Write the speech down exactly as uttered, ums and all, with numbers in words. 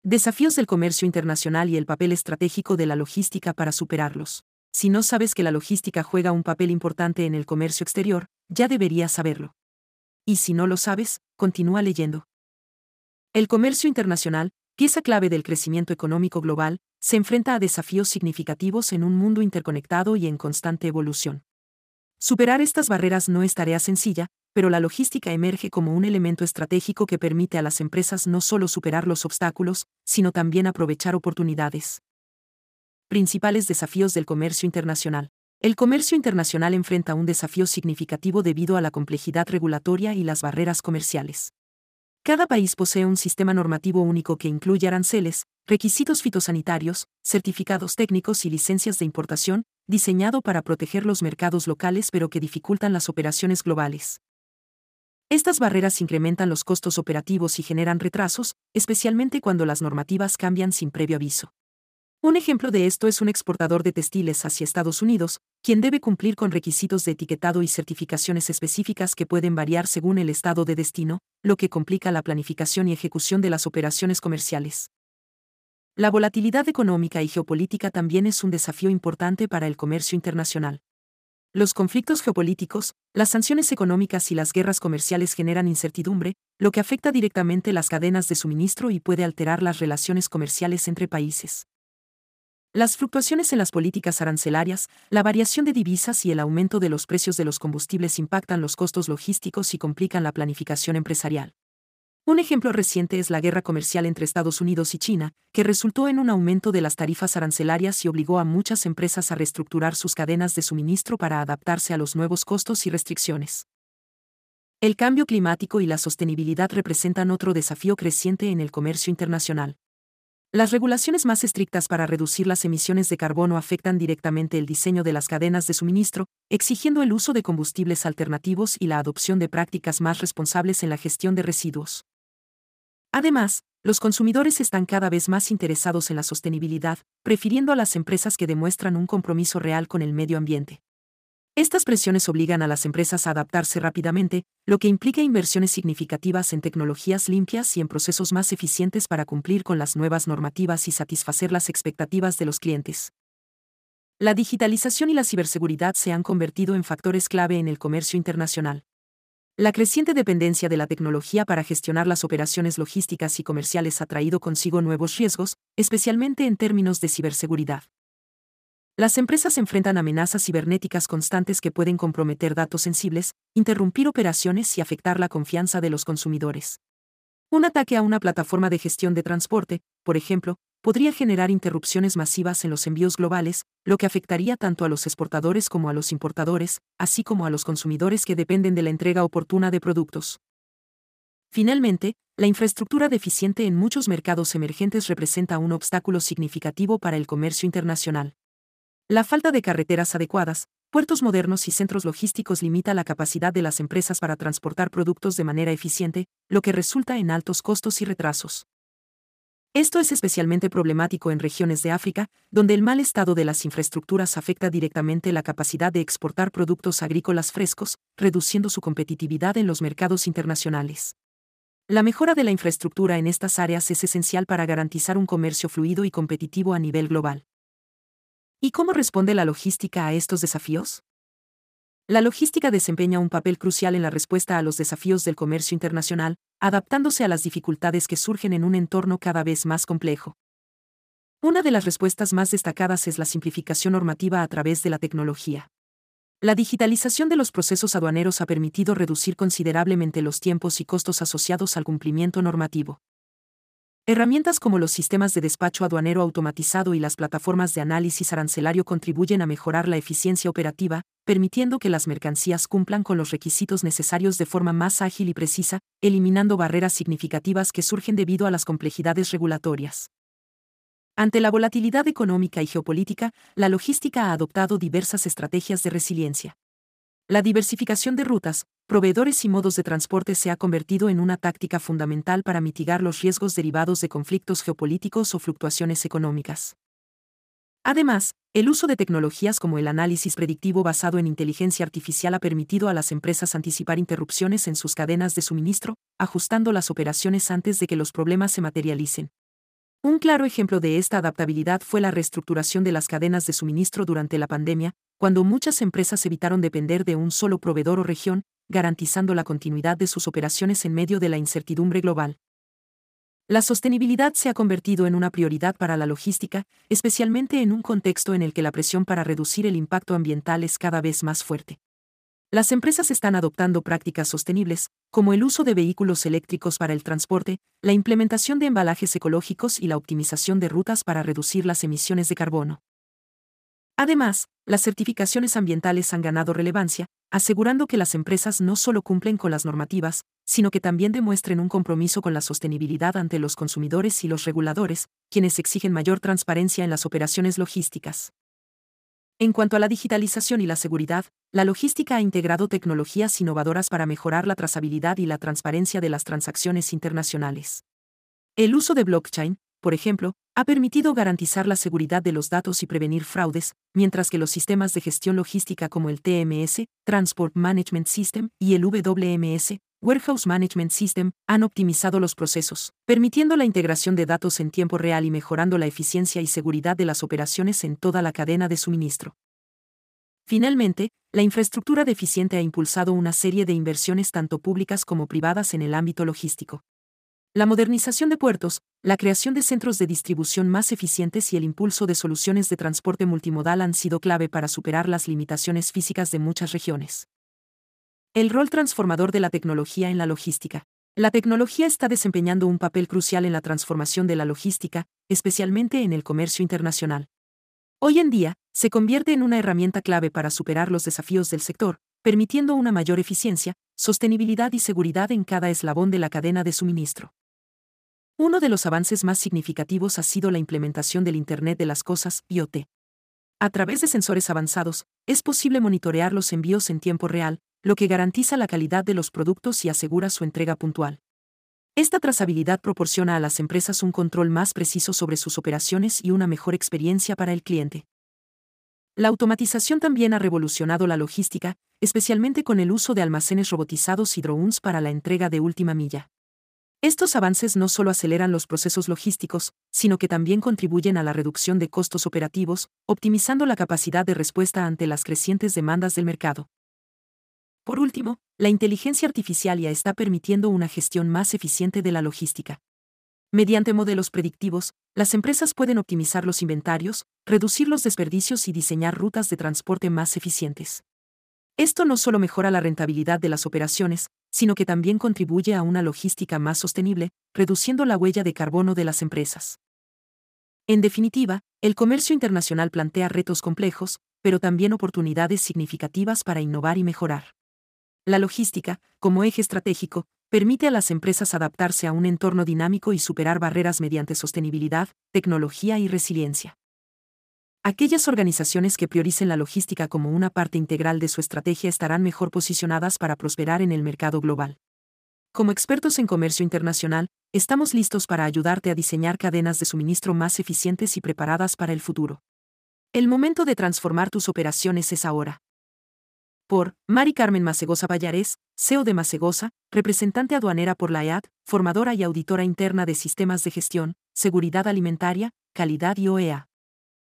Desafíos del comercio internacional y el papel estratégico de la logística para superarlos. Si no sabes que la logística juega un papel importante en el comercio exterior, ya deberías saberlo. Y si no lo sabes, continúa leyendo. El comercio internacional, pieza clave del crecimiento económico global, se enfrenta a desafíos significativos en un mundo interconectado y en constante evolución. Superar estas barreras no es tarea sencilla, pero la logística emerge como un elemento estratégico que permite a las empresas no solo superar los obstáculos, sino también aprovechar oportunidades. Principales desafíos del comercio internacional. El comercio internacional enfrenta un desafío significativo debido a la complejidad regulatoria y las barreras comerciales. Cada país posee un sistema normativo único que incluye aranceles, requisitos fitosanitarios, certificados técnicos y licencias de importación, diseñado para proteger los mercados locales pero que dificultan las operaciones globales. Estas barreras incrementan los costos operativos y generan retrasos, especialmente cuando las normativas cambian sin previo aviso. Un ejemplo de esto es un exportador de textiles hacia Estados Unidos, quien debe cumplir con requisitos de etiquetado y certificaciones específicas que pueden variar según el estado de destino, lo que complica la planificación y ejecución de las operaciones comerciales. La volatilidad económica y geopolítica también es un desafío importante para el comercio internacional. Los conflictos geopolíticos, las sanciones económicas y las guerras comerciales generan incertidumbre, lo que afecta directamente las cadenas de suministro y puede alterar las relaciones comerciales entre países. Las fluctuaciones en las políticas arancelarias, la variación de divisas y el aumento de los precios de los combustibles impactan los costos logísticos y complican la planificación empresarial. Un ejemplo reciente es la guerra comercial entre Estados Unidos y China, que resultó en un aumento de las tarifas arancelarias y obligó a muchas empresas a reestructurar sus cadenas de suministro para adaptarse a los nuevos costos y restricciones. El cambio climático y la sostenibilidad representan otro desafío creciente en el comercio internacional. Las regulaciones más estrictas para reducir las emisiones de carbono afectan directamente el diseño de las cadenas de suministro, exigiendo el uso de combustibles alternativos y la adopción de prácticas más responsables en la gestión de residuos. Además, los consumidores están cada vez más interesados en la sostenibilidad, prefiriendo a las empresas que demuestran un compromiso real con el medio ambiente. Estas presiones obligan a las empresas a adaptarse rápidamente, lo que implica inversiones significativas en tecnologías limpias y en procesos más eficientes para cumplir con las nuevas normativas y satisfacer las expectativas de los clientes. La digitalización y la ciberseguridad se han convertido en factores clave en el comercio internacional. La creciente dependencia de la tecnología para gestionar las operaciones logísticas y comerciales ha traído consigo nuevos riesgos, especialmente en términos de ciberseguridad. Las empresas enfrentan amenazas cibernéticas constantes que pueden comprometer datos sensibles, interrumpir operaciones y afectar la confianza de los consumidores. Un ataque a una plataforma de gestión de transporte, por ejemplo, podría generar interrupciones masivas en los envíos globales, lo que afectaría tanto a los exportadores como a los importadores, así como a los consumidores que dependen de la entrega oportuna de productos. Finalmente, la infraestructura deficiente en muchos mercados emergentes representa un obstáculo significativo para el comercio internacional. La falta de carreteras adecuadas, puertos modernos y centros logísticos limita la capacidad de las empresas para transportar productos de manera eficiente, lo que resulta en altos costos y retrasos. Esto es especialmente problemático en regiones de África, donde el mal estado de las infraestructuras afecta directamente la capacidad de exportar productos agrícolas frescos, reduciendo su competitividad en los mercados internacionales. La mejora de la infraestructura en estas áreas es esencial para garantizar un comercio fluido y competitivo a nivel global. ¿Y cómo responde la logística a estos desafíos? La logística desempeña un papel crucial en la respuesta a los desafíos del comercio internacional, adaptándose a las dificultades que surgen en un entorno cada vez más complejo. Una de las respuestas más destacadas es la simplificación normativa a través de la tecnología. La digitalización de los procesos aduaneros ha permitido reducir considerablemente los tiempos y costos asociados al cumplimiento normativo. Herramientas como los sistemas de despacho aduanero automatizado y las plataformas de análisis arancelario contribuyen a mejorar la eficiencia operativa, permitiendo que las mercancías cumplan con los requisitos necesarios de forma más ágil y precisa, eliminando barreras significativas que surgen debido a las complejidades regulatorias. Ante la volatilidad económica y geopolítica, la logística ha adoptado diversas estrategias de resiliencia. La diversificación de rutas, proveedores y modos de transporte se ha convertido en una táctica fundamental para mitigar los riesgos derivados de conflictos geopolíticos o fluctuaciones económicas. Además, el uso de tecnologías como el análisis predictivo basado en inteligencia artificial ha permitido a las empresas anticipar interrupciones en sus cadenas de suministro, ajustando las operaciones antes de que los problemas se materialicen. Un claro ejemplo de esta adaptabilidad fue la reestructuración de las cadenas de suministro durante la pandemia, cuando muchas empresas evitaron depender de un solo proveedor o región, garantizando la continuidad de sus operaciones en medio de la incertidumbre global. La sostenibilidad se ha convertido en una prioridad para la logística, especialmente en un contexto en el que la presión para reducir el impacto ambiental es cada vez más fuerte. Las empresas están adoptando prácticas sostenibles, como el uso de vehículos eléctricos para el transporte, la implementación de embalajes ecológicos y la optimización de rutas para reducir las emisiones de carbono. Además, las certificaciones ambientales han ganado relevancia, asegurando que las empresas no solo cumplen con las normativas, sino que también demuestren un compromiso con la sostenibilidad ante los consumidores y los reguladores, quienes exigen mayor transparencia en las operaciones logísticas. En cuanto a la digitalización y la seguridad, la logística ha integrado tecnologías innovadoras para mejorar la trazabilidad y la transparencia de las transacciones internacionales. El uso de blockchain, por ejemplo, ha permitido garantizar la seguridad de los datos y prevenir fraudes, mientras que los sistemas de gestión logística como el T M S, Transport Management System, y el W M S, Warehouse Management System, han optimizado los procesos, permitiendo la integración de datos en tiempo real y mejorando la eficiencia y seguridad de las operaciones en toda la cadena de suministro. Finalmente, la infraestructura deficiente ha impulsado una serie de inversiones tanto públicas como privadas en el ámbito logístico. La modernización de puertos, la creación de centros de distribución más eficientes y el impulso de soluciones de transporte multimodal han sido clave para superar las limitaciones físicas de muchas regiones. El rol transformador de la tecnología en la logística. La tecnología está desempeñando un papel crucial en la transformación de la logística, especialmente en el comercio internacional. Hoy en día, se convierte en una herramienta clave para superar los desafíos del sector, permitiendo una mayor eficiencia, sostenibilidad y seguridad en cada eslabón de la cadena de suministro. Uno de los avances más significativos ha sido la implementación del Internet de las Cosas, I o T. A través de sensores avanzados, es posible monitorear los envíos en tiempo real, lo que garantiza la calidad de los productos y asegura su entrega puntual. Esta trazabilidad proporciona a las empresas un control más preciso sobre sus operaciones y una mejor experiencia para el cliente. La automatización también ha revolucionado la logística, especialmente con el uso de almacenes robotizados y drones para la entrega de última milla. Estos avances no solo aceleran los procesos logísticos, sino que también contribuyen a la reducción de costos operativos, optimizando la capacidad de respuesta ante las crecientes demandas del mercado. Por último, la inteligencia artificial ya está permitiendo una gestión más eficiente de la logística. Mediante modelos predictivos, las empresas pueden optimizar los inventarios, reducir los desperdicios y diseñar rutas de transporte más eficientes. Esto no solo mejora la rentabilidad de las operaciones, sino que también contribuye a una logística más sostenible, reduciendo la huella de carbono de las empresas. En definitiva, el comercio internacional plantea retos complejos, pero también oportunidades significativas para innovar y mejorar. La logística, como eje estratégico, permite a las empresas adaptarse a un entorno dinámico y superar barreras mediante sostenibilidad, tecnología y resiliencia. Aquellas organizaciones que prioricen la logística como una parte integral de su estrategia estarán mejor posicionadas para prosperar en el mercado global. Como expertos en comercio internacional, estamos listos para ayudarte a diseñar cadenas de suministro más eficientes y preparadas para el futuro. El momento de transformar tus operaciones es ahora. Por Mari Carmen Masegosa Pallares, C E O de Masegosa, representante aduanera por la E A T, formadora y auditora interna de sistemas de gestión, seguridad alimentaria, calidad y O E A.